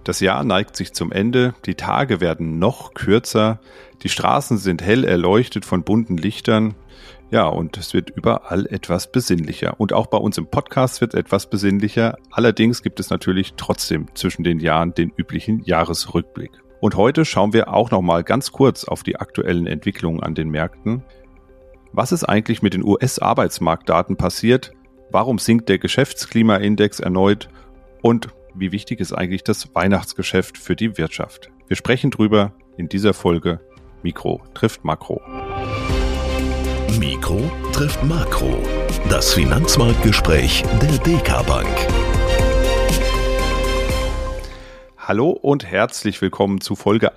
Das Jahr neigt sich zum Ende, die Tage werden noch kürzer, die Straßen sind hell erleuchtet von bunten Lichtern. Ja, und es wird überall etwas besinnlicher. Und auch bei uns im Podcast wird es etwas besinnlicher. Allerdings gibt es natürlich trotzdem zwischen den Jahren den üblichen Jahresrückblick. Und heute schauen wir auch noch mal ganz kurz auf die aktuellen Entwicklungen an den Märkten. Was ist eigentlich mit den US-Arbeitsmarktdaten passiert? Warum sinkt der Geschäftsklimaindex erneut? Und wie wichtig ist eigentlich das Weihnachtsgeschäft für die Wirtschaft? Wir sprechen drüber in dieser Folge Mikro trifft Makro. Mikro trifft Makro. Das Finanzmarktgespräch der DK Bank. Hallo und herzlich willkommen zu Folge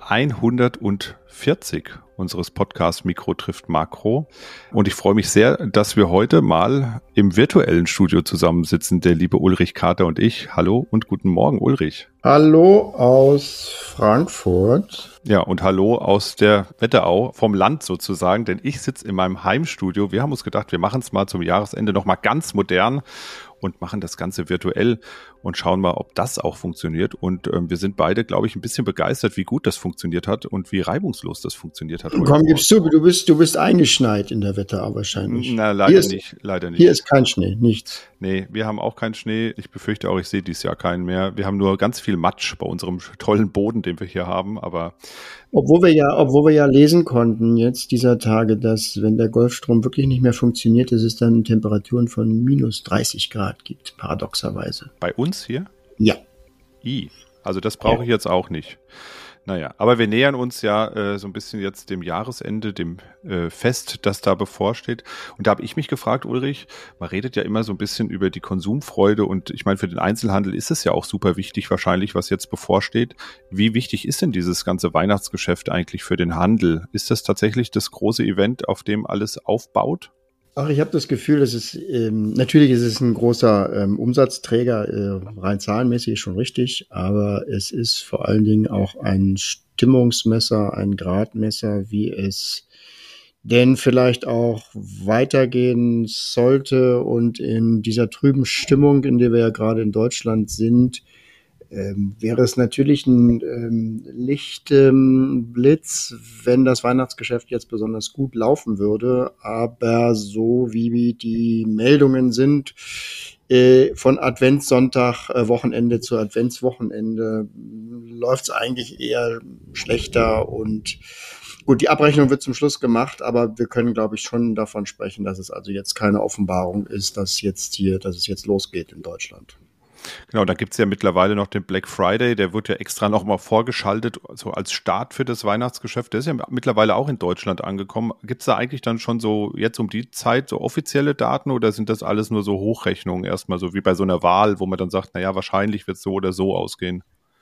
140 unseres Podcasts Mikro trifft Makro. Und ich freue mich sehr, dass wir heute mal im virtuellen Studio zusammensitzen, der liebe Ulrich Kater und ich. Hallo und guten Morgen, Ulrich. Hallo aus Frankfurt. Ja, und hallo aus der Wetterau, vom Land sozusagen, denn ich sitze in meinem Heimstudio. Wir haben uns gedacht, wir machen es mal zum Jahresende nochmal ganz modern und machen das Ganze virtuell und schauen mal, ob das auch funktioniert. Und wir sind beide, glaube ich, ein bisschen begeistert, wie gut das funktioniert hat und wie reibungslos das funktioniert hat. Komm, gibst du bist eingeschneit in der Wetterau wahrscheinlich. Na, leider nicht. Hier ist kein Schnee, nichts. Nee, wir haben auch keinen Schnee. Ich befürchte auch, ich sehe dieses Jahr keinen mehr. Wir haben nur ganz viel Matsch bei unserem tollen Boden, den wir hier haben, aber Obwohl wir ja lesen konnten jetzt dieser Tage, dass wenn der Golfstrom wirklich nicht mehr funktioniert, dass es dann Temperaturen von minus 30 Grad gibt, paradoxerweise. Bei uns hier? Ja. Also das brauche ich jetzt auch nicht. Naja, aber wir nähern uns ja so ein bisschen jetzt dem Jahresende, dem Fest, das da bevorsteht. Und da habe ich mich gefragt, Ulrich, man redet ja immer so ein bisschen über die Konsumfreude und ich meine, für den Einzelhandel ist es ja auch super wichtig wahrscheinlich, was jetzt bevorsteht. Wie wichtig ist denn dieses ganze Weihnachtsgeschäft eigentlich für den Handel? Ist das tatsächlich das große Event, auf dem alles aufbaut? Ach, ich habe das Gefühl, dass es natürlich ist es ein großer Umsatzträger, rein zahlenmäßig ist schon richtig, aber es ist vor allen Dingen auch ein Stimmungsmesser, ein Gradmesser, wie es denn vielleicht auch weitergehen sollte. Und in dieser trüben Stimmung, in der wir ja gerade in Deutschland sind, wäre es natürlich ein Lichtblitz, wenn das Weihnachtsgeschäft jetzt besonders gut laufen würde. Aber so wie die Meldungen sind, von Adventssonntag, Wochenende zu Adventswochenende, läuft es eigentlich eher schlechter. Und gut, die Abrechnung wird zum Schluss gemacht, aber wir können, glaube ich, schon davon sprechen, dass es also jetzt keine Offenbarung ist, dass es jetzt losgeht in Deutschland. Genau, da gibt's ja mittlerweile noch den Black Friday, der wird ja extra nochmal vorgeschaltet, so als Start für das Weihnachtsgeschäft. Der ist ja mittlerweile auch in Deutschland angekommen. Gibt's da eigentlich dann schon so jetzt um die Zeit so offizielle Daten oder sind das alles nur so Hochrechnungen erstmal, so wie bei so einer Wahl, wo man dann sagt, naja, wahrscheinlich wird's so oder so ausgehen?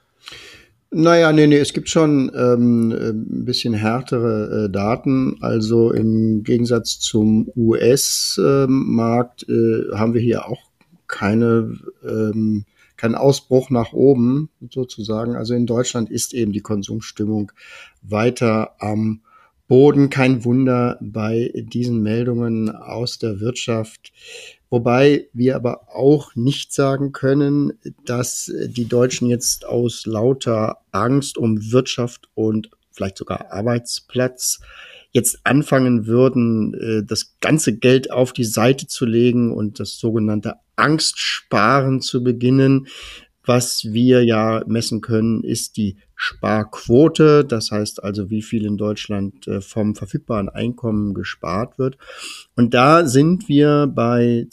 Naja, nee, es gibt schon ein bisschen härtere Daten. Also im Gegensatz zum US-Markt haben wir hier auch keinen Ausbruch nach oben sozusagen. Also in Deutschland ist eben die Konsumstimmung weiter am Boden. Kein Wunder bei diesen Meldungen aus der Wirtschaft. Wobei wir aber auch nicht sagen können, dass die Deutschen jetzt aus lauter Angst um Wirtschaft und vielleicht sogar Arbeitsplatz jetzt anfangen würden, das ganze Geld auf die Seite zu legen und das sogenannte Angstsparen zu beginnen. Was wir ja messen können, ist die Sparquote. Das heißt also, wie viel in Deutschland vom verfügbaren Einkommen gespart wird. Und da sind wir bei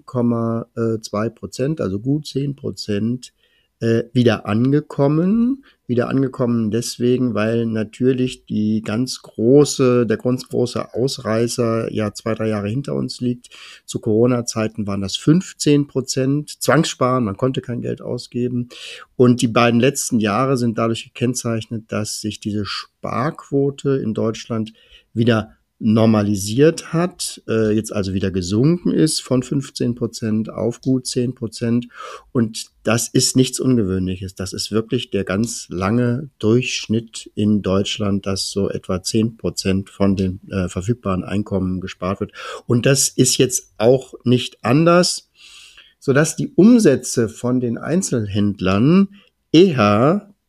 10,2%, also gut 10%, wieder angekommen deswegen, weil natürlich der ganz große Ausreißer ja 2-3 Jahre hinter uns liegt. Zu Corona-Zeiten waren das 15%. Zwangssparen, man konnte kein Geld ausgeben. Und die beiden letzten Jahre sind dadurch gekennzeichnet, dass sich diese Sparquote in Deutschland wieder normalisiert hat, jetzt also wieder gesunken ist von 15% auf gut 10%. Und das ist nichts Ungewöhnliches. Das ist wirklich der ganz lange Durchschnitt in Deutschland, dass so etwa 10% von den verfügbaren Einkommen gespart wird. Und das ist jetzt auch nicht anders, sodass die Umsätze von den Einzelhändlern eher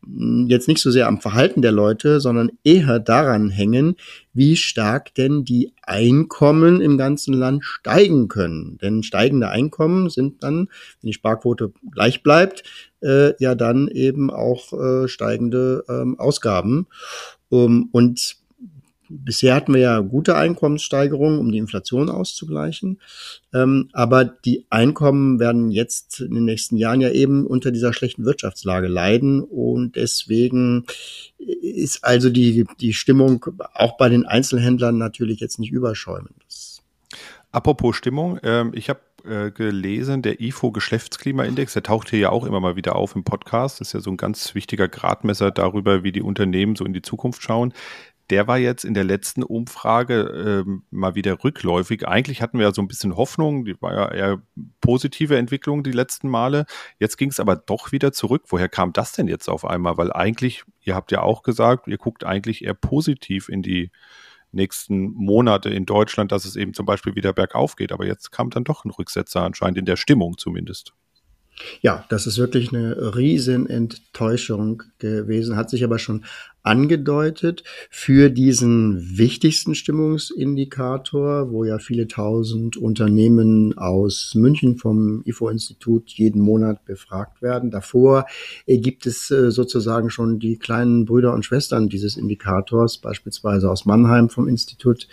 jetzt nicht so sehr am Verhalten der Leute, sondern eher daran hängen, wie stark denn die Einkommen im ganzen Land steigen können. Denn steigende Einkommen sind dann, wenn die Sparquote gleich bleibt, ja dann eben auch steigende Ausgaben. Und bisher hatten wir ja gute Einkommenssteigerungen, um die Inflation auszugleichen. Aber die Einkommen werden jetzt in den nächsten Jahren ja eben unter dieser schlechten Wirtschaftslage leiden. Und deswegen ist also die Stimmung auch bei den Einzelhändlern natürlich jetzt nicht überschäumend. Apropos Stimmung, ich habe gelesen, der IFO-Geschäftsklimaindex, der taucht hier ja auch immer mal wieder auf im Podcast. Das ist ja so ein ganz wichtiger Gradmesser darüber, wie die Unternehmen so in die Zukunft schauen. Der war jetzt in der letzten Umfrage mal wieder rückläufig. Eigentlich hatten wir ja so ein bisschen Hoffnung, die war ja eher positive Entwicklung die letzten Male. Jetzt ging es aber doch wieder zurück. Woher kam das denn jetzt auf einmal? Weil eigentlich, ihr habt ja auch gesagt, ihr guckt eigentlich eher positiv in die nächsten Monate in Deutschland, dass es eben zum Beispiel wieder bergauf geht. Aber jetzt kam dann doch ein Rücksetzer anscheinend in der Stimmung zumindest. Ja, das ist wirklich eine riesen Enttäuschung gewesen, hat sich aber schon angedeutet für diesen wichtigsten Stimmungsindikator, wo ja viele tausend Unternehmen aus München vom IFO-Institut jeden Monat befragt werden. Davor gibt es sozusagen schon die kleinen Brüder und Schwestern dieses Indikators, beispielsweise aus Mannheim vom Institut,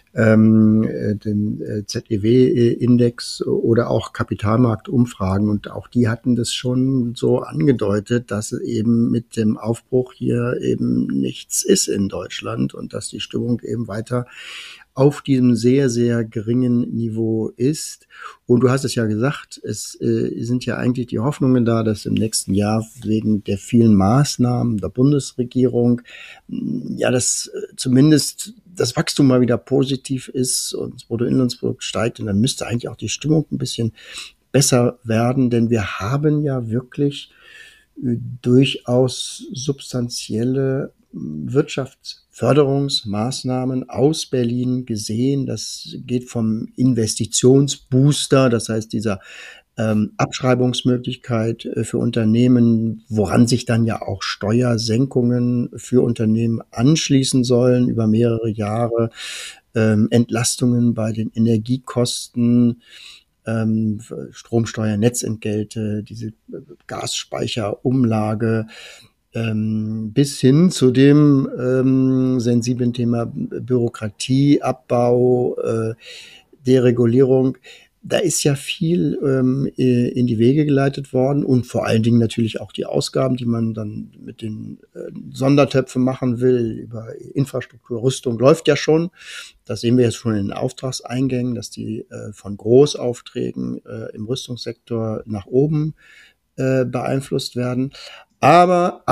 den ZEW-Index oder auch Kapitalmarktumfragen. Und auch die hatten das schon so angedeutet, dass eben mit dem Aufbruch hier eben nichts ist in Deutschland und dass die Stimmung eben weiter auf diesem sehr, sehr geringen Niveau ist. Und du hast es ja gesagt, es sind ja eigentlich die Hoffnungen da, dass im nächsten Jahr wegen der vielen Maßnahmen der Bundesregierung ja das zumindest das Wachstum mal wieder positiv ist und das Bruttoinlandsprodukt steigt, und dann müsste eigentlich auch die Stimmung ein bisschen besser werden, denn wir haben ja wirklich durchaus substanzielle Wirtschaftsförderungsmaßnahmen aus Berlin gesehen. Das geht vom Investitionsbooster, das heißt dieser Abschreibungsmöglichkeit für Unternehmen, woran sich dann ja auch Steuersenkungen für Unternehmen anschließen sollen über mehrere Jahre, Entlastungen bei den Energiekosten, Stromsteuer, Netzentgelte, diese Gasspeicherumlage, bis hin zu dem sensiblen Thema Bürokratieabbau, Deregulierung. Da ist ja viel in die Wege geleitet worden und vor allen Dingen natürlich auch die Ausgaben, die man dann mit den Sondertöpfen machen will, über Infrastruktur, Rüstung läuft ja schon. Das sehen wir jetzt schon in den Auftragseingängen, dass die von Großaufträgen im Rüstungssektor nach oben beeinflusst werden. Aber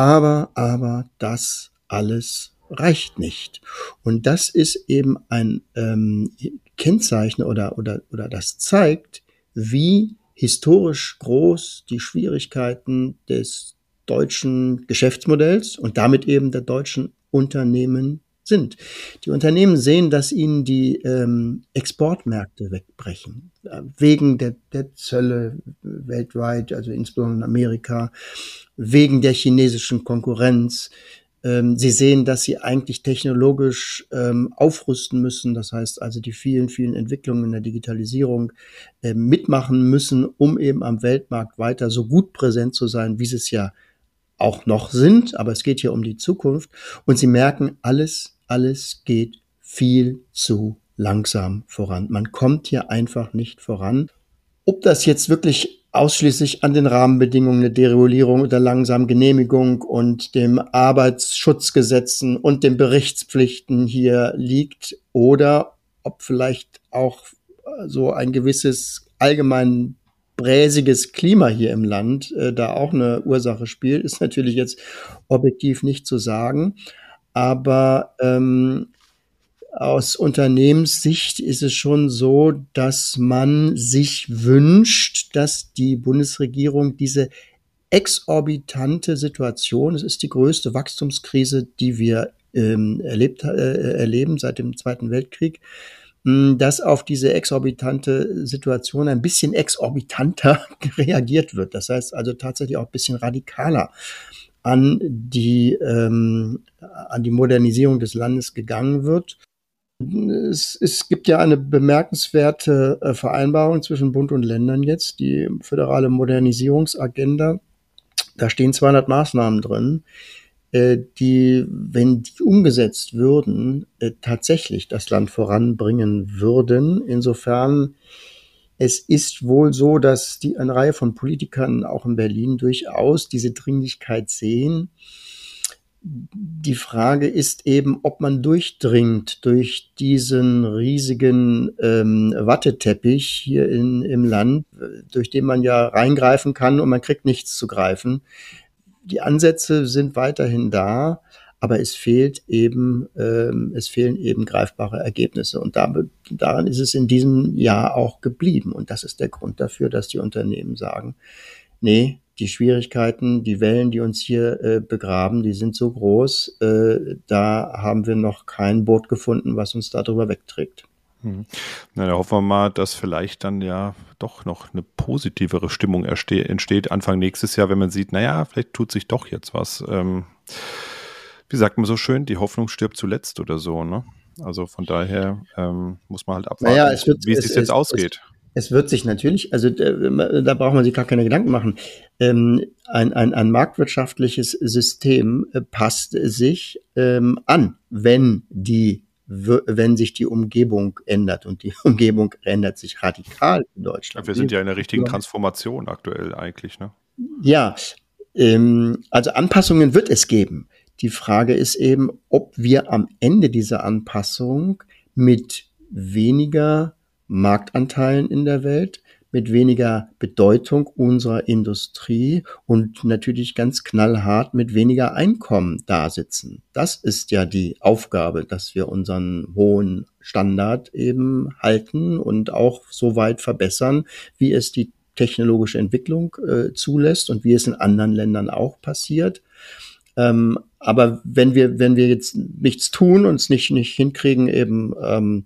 das alles reicht nicht. Und das ist eben ein Kennzeichen oder das zeigt, wie historisch groß die Schwierigkeiten des deutschen Geschäftsmodells und damit eben der deutschen Unternehmen sind. Die Unternehmen sehen, dass ihnen die Exportmärkte wegbrechen, wegen der Zölle weltweit, also insbesondere in Amerika, wegen der chinesischen Konkurrenz. Sie sehen, dass sie eigentlich technologisch aufrüsten müssen, das heißt also die vielen, vielen Entwicklungen in der Digitalisierung mitmachen müssen, um eben am Weltmarkt weiter so gut präsent zu sein, wie sie es ja auch noch sind, aber es geht hier um die Zukunft und sie merken, alles geht viel zu langsam voran. Man kommt hier einfach nicht voran. Ob das jetzt wirklich ausschließlich an den Rahmenbedingungen der Deregulierung oder langsamen Genehmigung und dem Arbeitsschutzgesetzen und den Berichtspflichten hier liegt oder ob vielleicht auch so ein gewisses allgemein bräsiges Klima hier im Land da auch eine Ursache spielt, ist natürlich jetzt objektiv nicht zu sagen. Aber aus Unternehmenssicht ist es schon so, dass man sich wünscht, dass die Bundesregierung diese exorbitante Situation, es ist die größte Wachstumskrise, die wir erleben seit dem Zweiten Weltkrieg, dass auf diese exorbitante Situation ein bisschen exorbitanter reagiert wird. Das heißt also tatsächlich auch ein bisschen radikaler an die Modernisierung des Landes gegangen wird. Es gibt ja eine bemerkenswerte Vereinbarung zwischen Bund und Ländern jetzt, die föderale Modernisierungsagenda. Da stehen 200 Maßnahmen drin, die, wenn die umgesetzt würden, tatsächlich das Land voranbringen würden. Insofern, es ist wohl so, dass eine Reihe von Politikern auch in Berlin durchaus diese Dringlichkeit sehen. Die Frage ist eben, ob man durchdringt durch diesen riesigen Watteteppich hier im Land, durch den man ja reingreifen kann und man kriegt nichts zu greifen. Die Ansätze sind weiterhin da, aber es fehlen eben greifbare Ergebnisse. Und daran ist es in diesem Jahr auch geblieben. Und das ist der Grund dafür, dass die Unternehmen sagen, nee, die Schwierigkeiten, die Wellen, die uns hier begraben, die sind so groß, da haben wir noch kein Boot gefunden, was uns darüber wegträgt. Na, da hoffen wir mal, dass vielleicht dann ja doch noch eine positivere Stimmung entsteht Anfang nächstes Jahr, wenn man sieht, naja, vielleicht tut sich doch jetzt was. Wie sagt man so schön, die Hoffnung stirbt zuletzt oder so, ne? Also von daher muss man halt abwarten, wie es jetzt ausgeht. Es wird sich natürlich, also da braucht man sich gar keine Gedanken machen. Ein marktwirtschaftliches System passt sich an, wenn sich die Umgebung ändert. Und die Umgebung ändert sich radikal in Deutschland. Wir sind ja in der richtigen Transformation aktuell eigentlich, ne? Ja, also Anpassungen wird es geben. Die Frage ist eben, ob wir am Ende dieser Anpassung mit weniger Marktanteilen in der Welt, mit weniger Bedeutung unserer Industrie und natürlich ganz knallhart mit weniger Einkommen dasitzen. Das ist ja die Aufgabe, dass wir unseren hohen Standard eben halten und auch so weit verbessern, wie es die technologische Entwicklung zulässt und wie es in anderen Ländern auch passiert. Aber wenn wir jetzt nichts tun und es nicht hinkriegen, eben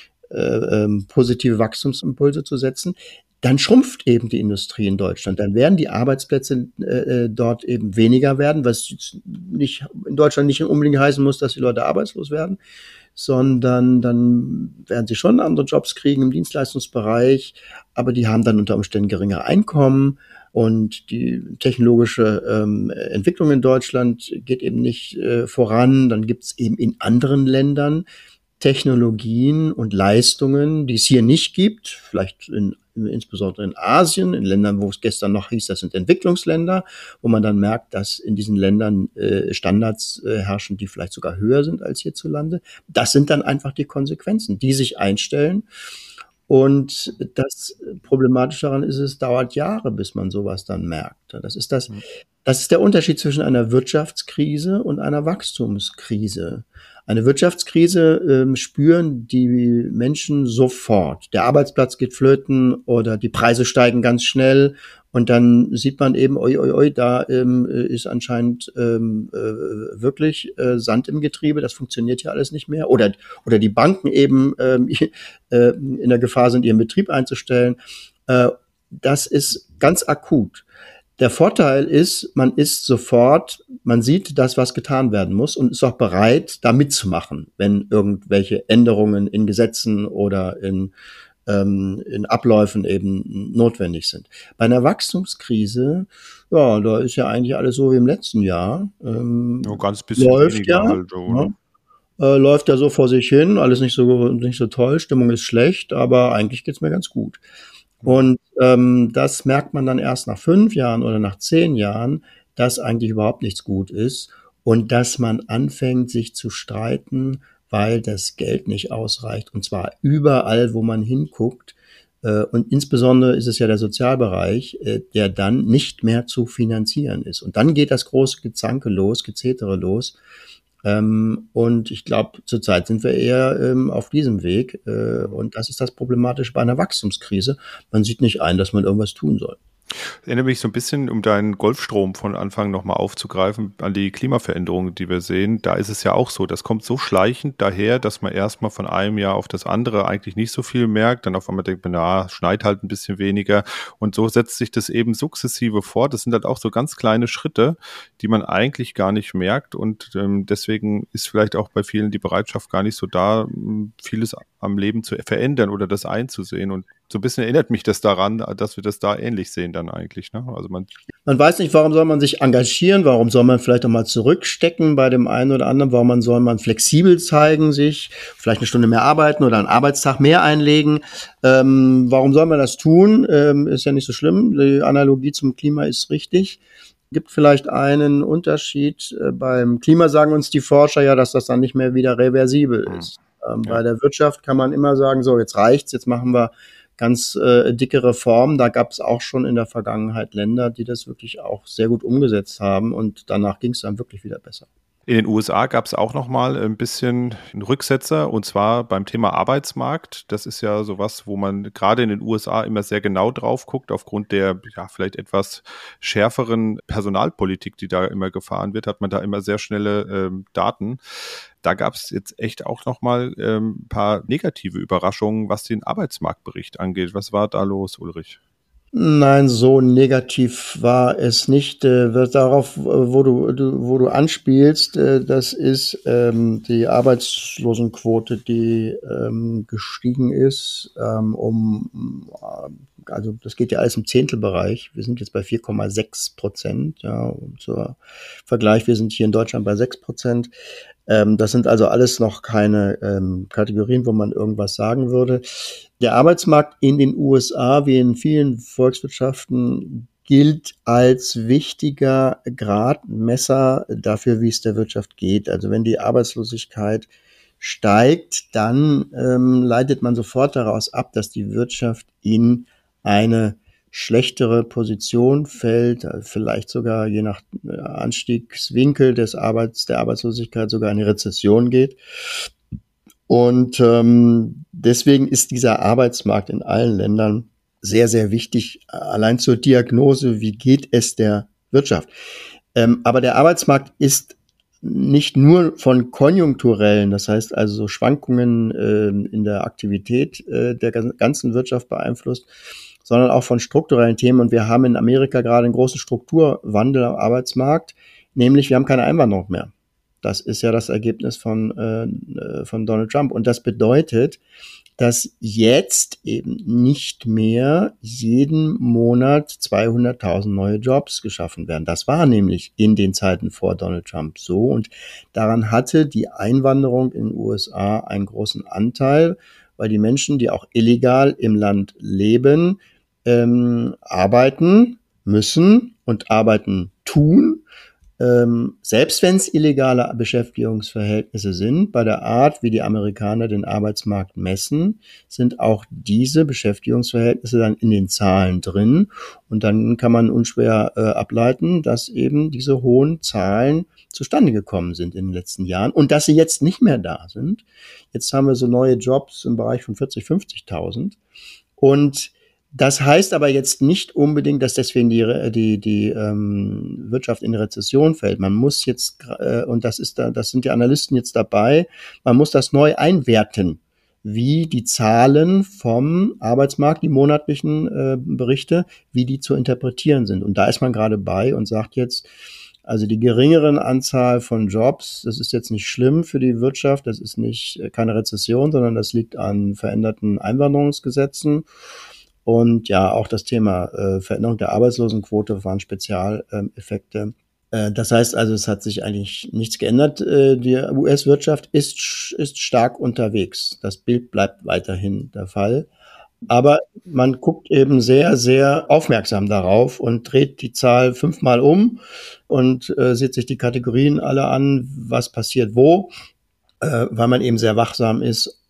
positive Wachstumsimpulse zu setzen, dann schrumpft eben die Industrie in Deutschland. Dann werden die Arbeitsplätze dort eben weniger werden, was nicht in Deutschland nicht unbedingt heißen muss, dass die Leute arbeitslos werden, sondern dann werden sie schon andere Jobs kriegen im Dienstleistungsbereich, aber die haben dann unter Umständen geringere Einkommen. Und die technologische Entwicklung in Deutschland geht eben nicht voran. Dann gibt es eben in anderen Ländern Technologien und Leistungen, die es hier nicht gibt, vielleicht insbesondere in Asien, in Ländern, wo es gestern noch hieß, das sind Entwicklungsländer, wo man dann merkt, dass in diesen Ländern Standards herrschen, die vielleicht sogar höher sind als hierzulande. Das sind dann einfach die Konsequenzen, die sich einstellen. Und das Problematische daran ist, es dauert Jahre, bis man sowas dann merkt. Das ist der Unterschied zwischen einer Wirtschaftskrise und einer Wachstumskrise. Eine Wirtschaftskrise spüren die Menschen sofort. Der Arbeitsplatz geht flöten oder die Preise steigen ganz schnell und dann sieht man eben, da ist anscheinend wirklich Sand im Getriebe, das funktioniert ja alles nicht mehr. Oder die Banken eben in der Gefahr sind, ihren Betrieb einzustellen. Das ist ganz akut. Der Vorteil ist, man sieht das, was getan werden muss und ist auch bereit, da mitzumachen, wenn irgendwelche Änderungen in Gesetzen oder in Abläufen eben notwendig sind. Bei einer Wachstumskrise, ja, da ist ja eigentlich alles so wie im letzten Jahr. Nur ganz bisschen läuft ja, halt so, ne? Läuft ja so vor sich hin, alles nicht so toll, Stimmung ist schlecht, aber eigentlich geht's mir ganz gut. Und das merkt man dann erst nach 5 Jahren oder nach 10 Jahren, dass eigentlich überhaupt nichts gut ist und dass man anfängt, sich zu streiten, weil das Geld nicht ausreicht. Und zwar überall, wo man hinguckt. Und insbesondere ist es ja der Sozialbereich, der dann nicht mehr zu finanzieren ist. Und dann geht das große Gezetere los. Und ich glaube, zurzeit sind wir eher auf diesem Weg. Und das ist das Problematische bei einer Wachstumskrise. Man sieht nicht ein, dass man irgendwas tun soll. Ich erinnere mich so ein bisschen, um deinen Golfstrom von Anfang nochmal aufzugreifen, an die Klimaveränderungen, die wir sehen. Da ist es ja auch so, das kommt so schleichend daher, dass man erstmal von einem Jahr auf das andere eigentlich nicht so viel merkt. Dann auf einmal denkt man, na, schneit halt ein bisschen weniger. Und so setzt sich das eben sukzessive fort. Das sind halt auch so ganz kleine Schritte, die man eigentlich gar nicht merkt. Und deswegen ist vielleicht auch bei vielen die Bereitschaft gar nicht so da, vieles am Leben zu verändern oder das einzusehen. Und so ein bisschen erinnert mich das daran, dass wir das da ähnlich sehen dann eigentlich. Ne? Also man weiß nicht, warum soll man sich engagieren, warum soll man vielleicht auch mal zurückstecken bei dem einen oder anderen, warum soll man flexibel zeigen, sich vielleicht eine Stunde mehr arbeiten oder einen Arbeitstag mehr einlegen. Warum soll man das tun? Ist ja nicht so schlimm. Die Analogie zum Klima ist richtig. Gibt vielleicht einen Unterschied. Beim Klima sagen uns die Forscher ja, dass das dann nicht mehr wieder reversibel ist. Bei der Wirtschaft kann man immer sagen, so, jetzt reicht's, jetzt machen wir ganz dicke Reformen. Da gab es auch schon in der Vergangenheit Länder, die das wirklich auch sehr gut umgesetzt haben und danach ging es dann wirklich wieder besser. In den USA gab es auch noch mal ein bisschen einen Rücksetzer, und zwar beim Thema Arbeitsmarkt. Das ist ja sowas, wo man gerade in den USA immer sehr genau drauf guckt, aufgrund der vielleicht etwas schärferen Personalpolitik, die da immer gefahren wird, hat man da immer sehr schnelle Daten. Da gab es jetzt echt auch noch mal ein paar negative Überraschungen, was den Arbeitsmarktbericht angeht. Was war da los, Ulrich? Nein, so negativ war es nicht. Darauf, wo du anspielst, das ist die Arbeitslosenquote, die gestiegen ist, also das geht ja alles im Zehntelbereich. Wir sind jetzt bei 4,6%. Ja, zum Vergleich, wir sind hier in Deutschland bei 6%. Das sind also alles noch keine Kategorien, wo man irgendwas sagen würde. Der Arbeitsmarkt in den USA, wie in vielen Volkswirtschaften, gilt als wichtiger Gradmesser dafür, wie es der Wirtschaft geht. Also wenn die Arbeitslosigkeit steigt, dann leitet man sofort daraus ab, dass die Wirtschaft in eine schlechtere Position fällt, vielleicht sogar je nach Anstiegswinkel der Arbeitslosigkeit sogar in eine Rezession geht. Und deswegen ist dieser Arbeitsmarkt in allen Ländern sehr, sehr wichtig, allein zur Diagnose, wie geht es der Wirtschaft. Aber der Arbeitsmarkt ist nicht nur von konjunkturellen, das heißt also so Schwankungen in der Aktivität der ganzen Wirtschaft beeinflusst, sondern auch von strukturellen Themen. Und wir haben in Amerika gerade einen großen Strukturwandel am Arbeitsmarkt, nämlich wir haben keine Einwanderung mehr. Das ist ja das Ergebnis von Donald Trump. Und das bedeutet, dass jetzt eben nicht mehr jeden Monat 200.000 neue Jobs geschaffen werden. Das war nämlich in den Zeiten vor Donald Trump so. Und daran hatte die Einwanderung in den USA einen großen Anteil, weil die Menschen, die auch illegal im Land leben, arbeiten müssen und arbeiten tun, selbst wenn es illegale Beschäftigungsverhältnisse sind. Bei der Art, wie die Amerikaner den Arbeitsmarkt messen, sind auch diese Beschäftigungsverhältnisse dann in den Zahlen drin. Und dann kann man unschwer ableiten, dass eben diese hohen Zahlen zustande gekommen sind in den letzten Jahren und dass sie jetzt nicht mehr da sind. Jetzt haben wir so neue Jobs im Bereich von 40.000, 50.000. Und das heißt aber jetzt nicht unbedingt, dass deswegen die Wirtschaft in Rezession fällt. Man muss jetzt, und das sind die Analysten jetzt dabei, man muss das neu einwerten, wie die Zahlen vom Arbeitsmarkt, die monatlichen Berichte, wie die zu interpretieren sind. Und da ist man gerade bei und sagt jetzt, also die geringeren Anzahl von Jobs, das ist jetzt nicht schlimm für die Wirtschaft, das ist keine Rezession, sondern das liegt an veränderten Einwanderungsgesetzen. Und ja, auch das Thema Veränderung der Arbeitslosenquote waren Spezialeffekte. Das heißt also, es hat sich eigentlich nichts geändert. Die US-Wirtschaft ist stark unterwegs. Das Bild bleibt weiterhin der Fall. Aber man guckt eben sehr, sehr aufmerksam darauf und dreht die Zahl 5-mal um und sieht sich die Kategorien alle an, was passiert wo, weil man eben sehr wachsam ist,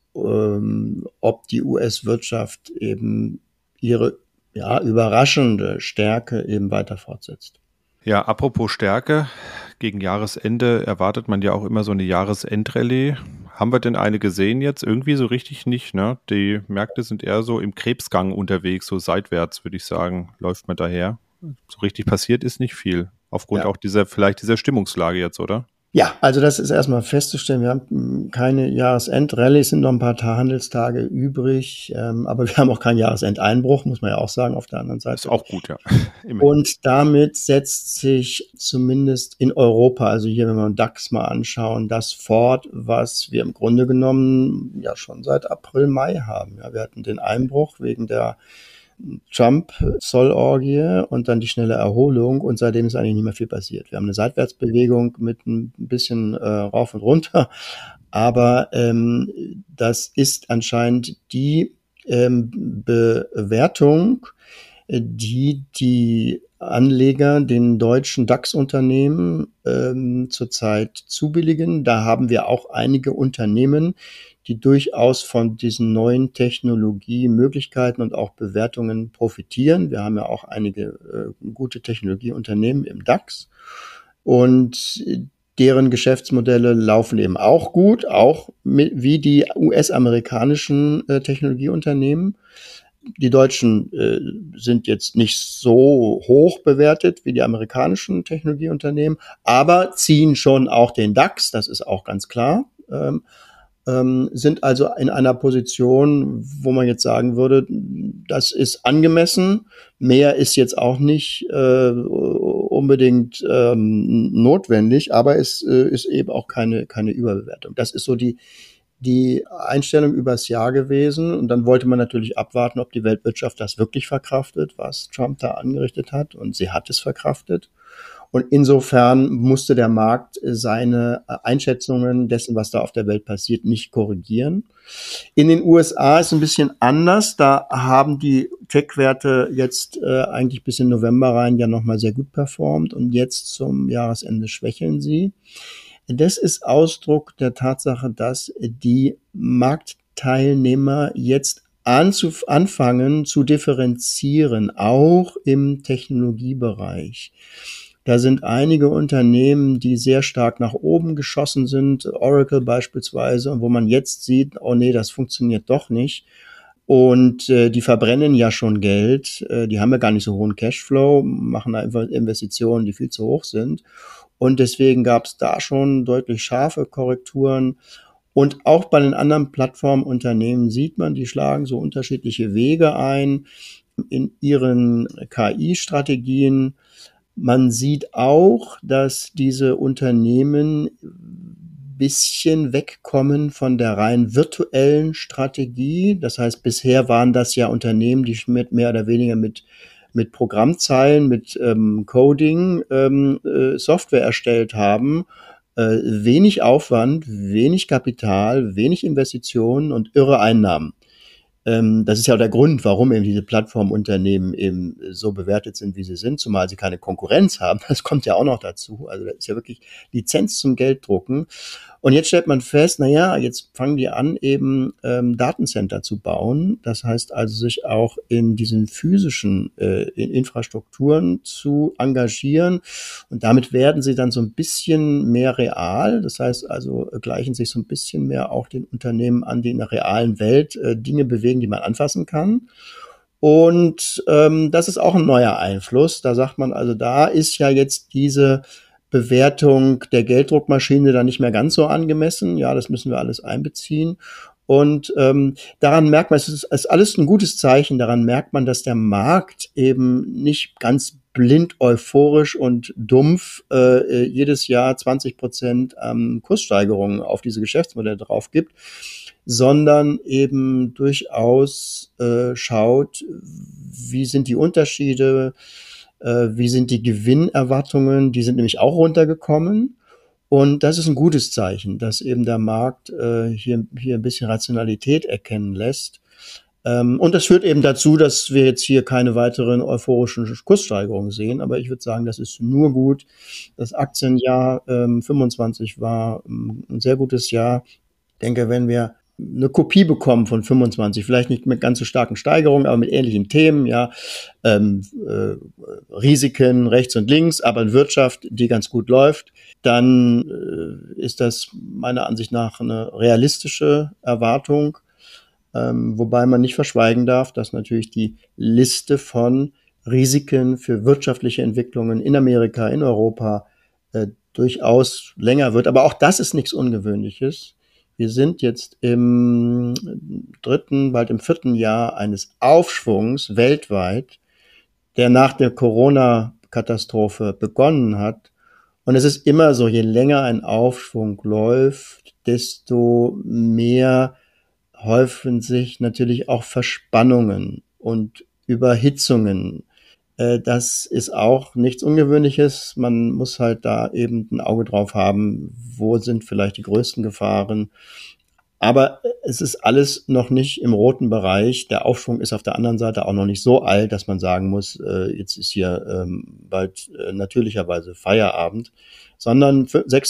ob die US-Wirtschaft eben ihre überraschende Stärke eben weiter fortsetzt. Ja, apropos Stärke, gegen Jahresende erwartet man ja auch immer so eine Jahresendrallye. Haben wir denn eine gesehen jetzt? Irgendwie so richtig nicht, ne? Die Märkte sind eher so im Krebsgang unterwegs, so seitwärts, würde ich sagen, läuft man daher. So richtig passiert ist nicht viel. Aufgrund auch dieser Stimmungslage jetzt, oder? Ja, also das ist erstmal festzustellen. Wir haben keine Jahresendrallye, es sind noch ein paar Handelstage übrig, aber wir haben auch keinen Jahresendeinbruch, muss man ja auch sagen, auf der anderen Seite. Ist auch gut, ja. Und damit setzt sich zumindest in Europa, also hier, wenn wir den DAX mal anschauen, das fort, was wir im Grunde genommen ja schon seit April, Mai haben. Ja, wir hatten den Einbruch wegen der Trump-Zollorgie und dann die schnelle Erholung und seitdem ist eigentlich nicht mehr viel passiert. Wir haben eine Seitwärtsbewegung mit ein bisschen rauf und runter, aber das ist anscheinend die Bewertung, die Anleger den deutschen DAX-Unternehmen zurzeit zubilligen. Da haben wir auch einige Unternehmen, die durchaus von diesen neuen Technologiemöglichkeiten und auch Bewertungen profitieren. Wir haben ja auch einige gute Technologieunternehmen im DAX und deren Geschäftsmodelle laufen eben auch gut, auch wie die US-amerikanischen Technologieunternehmen. Die deutschen sind jetzt nicht so hoch bewertet wie die amerikanischen Technologieunternehmen, aber ziehen schon auch den DAX, das ist auch ganz klar. Sind also in einer Position, wo man jetzt sagen würde, das ist angemessen. Mehr ist jetzt auch nicht unbedingt notwendig, aber es ist eben auch keine Überbewertung. Das ist so die Einstellung übers Jahr gewesen. Und dann wollte man natürlich abwarten, ob die Weltwirtschaft das wirklich verkraftet, was Trump da angerichtet hat. Und sie hat es verkraftet. Und insofern musste der Markt seine Einschätzungen dessen, was da auf der Welt passiert, nicht korrigieren. In den USA ist es ein bisschen anders. Da haben die Tech-Werte jetzt eigentlich bis in November rein ja nochmal sehr gut performt. Und jetzt zum Jahresende schwächeln sie. Das ist Ausdruck der Tatsache, dass die Marktteilnehmer jetzt anfangen zu differenzieren, auch im Technologiebereich. Da sind einige Unternehmen, die sehr stark nach oben geschossen sind, Oracle beispielsweise, wo man jetzt sieht, oh nee, das funktioniert doch nicht. Und die verbrennen ja schon Geld, die haben ja gar nicht so hohen Cashflow, machen einfach Investitionen, die viel zu hoch sind. Und deswegen gab es da schon deutlich scharfe Korrekturen. Und auch bei den anderen Plattformunternehmen sieht man, die schlagen so unterschiedliche Wege ein in ihren KI-Strategien. Man sieht auch, dass diese Unternehmen bisschen wegkommen von der rein virtuellen Strategie. Das heißt, bisher waren das ja Unternehmen, die mit mehr oder weniger mit Programmzeilen, mit Coding Software erstellt haben. Wenig Aufwand, wenig Kapital, wenig Investitionen und irre Einnahmen. Das ist ja auch der Grund, warum eben diese Plattformunternehmen eben so bewertet sind, wie sie sind, zumal sie keine Konkurrenz haben. Das kommt ja auch noch dazu. Also das ist ja wirklich Lizenz zum Gelddrucken. Und jetzt stellt man fest, jetzt fangen die an, eben Datencenter zu bauen. Das heißt also, sich auch in diesen physischen in Infrastrukturen zu engagieren. Und damit werden sie dann so ein bisschen mehr real. Das heißt also, gleichen sich so ein bisschen mehr auch den Unternehmen an, die in der realen Welt Dinge bewegen, die man anfassen kann. Und das ist auch ein neuer Einfluss. Da sagt man also, da ist ja jetzt diese Bewertung der Gelddruckmaschine dann nicht mehr ganz so angemessen. Ja, das müssen wir alles einbeziehen. Und daran merkt man, es ist alles ein gutes Zeichen. Daran merkt man, dass der Markt eben nicht ganz blind euphorisch und dumpf jedes Jahr 20% Kurssteigerungen auf diese Geschäftsmodelle drauf gibt, sondern eben durchaus schaut, wie sind die Unterschiede, wie sind die Gewinnerwartungen, die sind nämlich auch runtergekommen. Und das ist ein gutes Zeichen, dass eben der Markt hier ein bisschen Rationalität erkennen lässt. Und das führt eben dazu, dass wir jetzt hier keine weiteren euphorischen Kurssteigerungen sehen. Aber ich würde sagen, das ist nur gut. Das Aktienjahr 25 war ein sehr gutes Jahr. Ich denke, wenn wir eine Kopie bekommen von 25, vielleicht nicht mit ganz so starken Steigerungen, aber mit ähnlichen Themen, ja, Risiken rechts und links, aber eine Wirtschaft, die ganz gut läuft, dann ist das meiner Ansicht nach eine realistische Erwartung, wobei man nicht verschweigen darf, dass natürlich die Liste von Risiken für wirtschaftliche Entwicklungen in Amerika, in Europa durchaus länger wird. Aber auch das ist nichts Ungewöhnliches. Wir sind jetzt im 3., bald im 4. Jahr eines Aufschwungs weltweit, der nach der Corona-Katastrophe begonnen hat. Und es ist immer so, je länger ein Aufschwung läuft, desto mehr häufen sich natürlich auch Verspannungen und Überhitzungen. Das ist auch nichts Ungewöhnliches. Man muss halt da eben ein Auge drauf haben, wo sind vielleicht die größten Gefahren. Aber es ist alles noch nicht im roten Bereich. Der Aufschwung ist auf der anderen Seite auch noch nicht so alt, dass man sagen muss, jetzt ist hier bald natürlicherweise Feierabend, sondern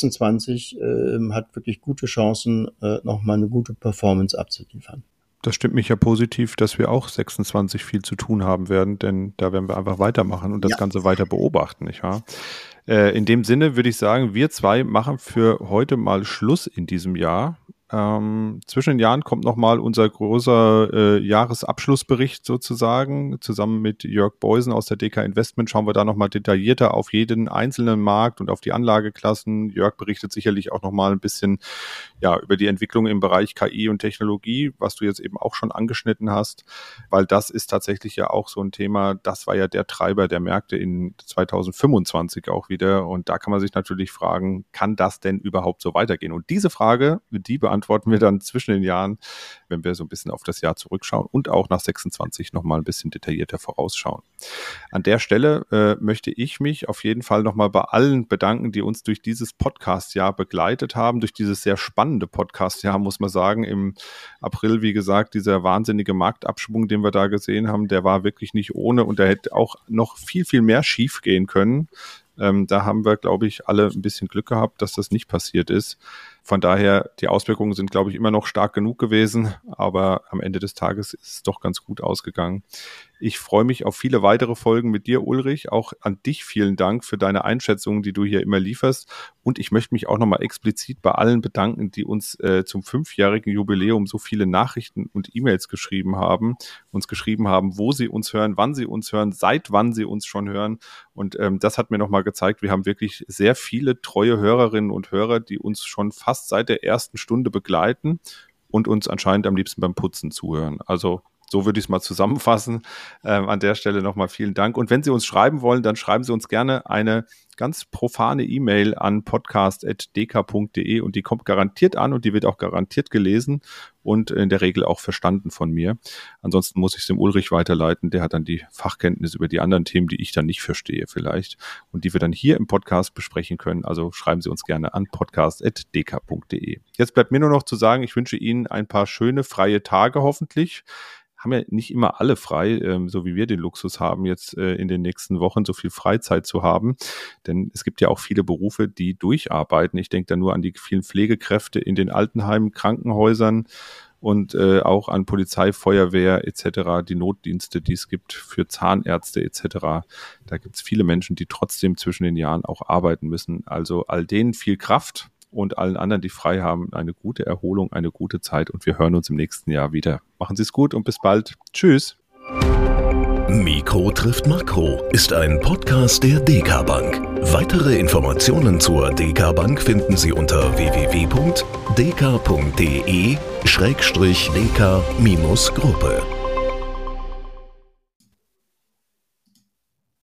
26 hat wirklich gute Chancen, nochmal eine gute Performance abzuliefern. Das stimmt mich ja positiv, dass wir auch 26 viel zu tun haben werden, denn da werden wir einfach weitermachen und das Ganze weiter beobachten, nicht wahr? In dem Sinne würde ich sagen, wir zwei machen für heute mal Schluss in diesem Jahr. Zwischen den Jahren kommt nochmal unser großer Jahresabschlussbericht sozusagen. Zusammen mit Jörg Beusen aus der DK Investment schauen wir da nochmal detaillierter auf jeden einzelnen Markt und auf die Anlageklassen. Jörg berichtet sicherlich auch nochmal ein bisschen über die Entwicklung im Bereich KI und Technologie, was du jetzt eben auch schon angeschnitten hast, weil das ist tatsächlich ja auch so ein Thema, das war ja der Treiber der Märkte in 2025 auch wieder und da kann man sich natürlich fragen, kann das denn überhaupt so weitergehen? Und diese Frage, die beantworten wir dann zwischen den Jahren, wenn wir so ein bisschen auf das Jahr zurückschauen und auch nach 26 nochmal ein bisschen detaillierter vorausschauen. An der Stelle möchte ich mich auf jeden Fall nochmal bei allen bedanken, die uns durch dieses Podcast-Jahr begleitet haben, durch dieses sehr spannende Podcast-Jahr, muss man sagen. Im April, wie gesagt, dieser wahnsinnige Marktabschwung, den wir da gesehen haben, der war wirklich nicht ohne und da hätte auch noch viel, viel mehr schief gehen können. Da haben wir, glaube ich, alle ein bisschen Glück gehabt, dass das nicht passiert ist. Von daher, die Auswirkungen sind, glaube ich, immer noch stark genug gewesen, aber am Ende des Tages ist es doch ganz gut ausgegangen. Ich freue mich auf viele weitere Folgen mit dir, Ulrich. Auch an dich vielen Dank für deine Einschätzungen, die du hier immer lieferst. Und ich möchte mich auch nochmal explizit bei allen bedanken, die uns zum 5-jährigen Jubiläum so viele Nachrichten und E-Mails geschrieben haben, wo sie uns hören, wann sie uns hören, seit wann sie uns schon hören. Und das hat mir nochmal gezeigt, wir haben wirklich sehr viele treue Hörerinnen und Hörer, die uns schon fast seit der ersten Stunde begleiten und uns anscheinend am liebsten beim Putzen zuhören. Also so würde ich es mal zusammenfassen. An der Stelle nochmal vielen Dank. Und wenn Sie uns schreiben wollen, dann schreiben Sie uns gerne eine ganz profane E-Mail an podcast@dk.de und die kommt garantiert an und die wird auch garantiert gelesen und in der Regel auch verstanden von mir. Ansonsten muss ich es dem Ulrich weiterleiten. Der hat dann die Fachkenntnis über die anderen Themen, die ich dann nicht verstehe vielleicht und die wir dann hier im Podcast besprechen können. Also schreiben Sie uns gerne an podcast@dk.de. Jetzt bleibt mir nur noch zu sagen, ich wünsche Ihnen ein paar schöne freie Tage hoffentlich. Haben ja nicht immer alle frei, so wie wir den Luxus haben, jetzt in den nächsten Wochen so viel Freizeit zu haben. Denn es gibt ja auch viele Berufe, die durcharbeiten. Ich denke da nur an die vielen Pflegekräfte in den Altenheimen, Krankenhäusern und auch an Polizei, Feuerwehr etc., die Notdienste, die es gibt für Zahnärzte etc. Da gibt es viele Menschen, die trotzdem zwischen den Jahren auch arbeiten müssen. Also all denen viel Kraft. Und allen anderen, die frei haben, eine gute Erholung, eine gute Zeit und wir hören uns im nächsten Jahr wieder. Machen Sie es gut und bis bald. Tschüss. Mikro trifft Makro ist ein Podcast der DK Bank. Weitere Informationen zur DK Bank finden Sie unter www.dk.de/dk-gruppe.